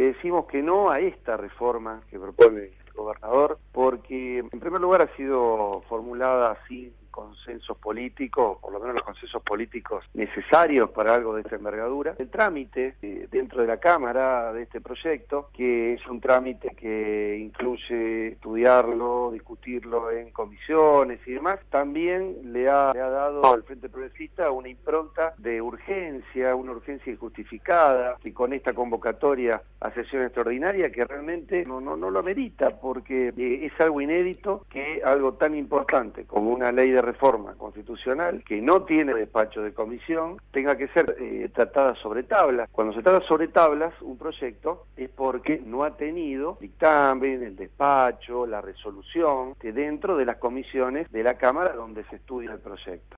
le decimos que no a esta reforma que propone el gobernador, porque en primer lugar ha sido formulada sin consensos políticos, por lo menos los consensos políticos necesarios para algo de esta envergadura. El trámite dentro de la Cámara de este proyecto, que es un trámite que incluye estudiarlo, discutirlo en comisiones y demás, también le ha dado al Frente Progresista una impronta de urgencia, una urgencia injustificada, y con esta convocatoria a sesión extraordinaria que realmente no lo amerita, porque es algo inédito que algo tan importante como una ley de reforma constitucional que no tiene despacho de comisión tenga que ser tratada sobre tablas. Cuando se trata sobre tablas un proyecto es porque no ha tenido dictamen, el despacho, la resolución dentro de las comisiones de la Cámara donde se estudia el proyecto.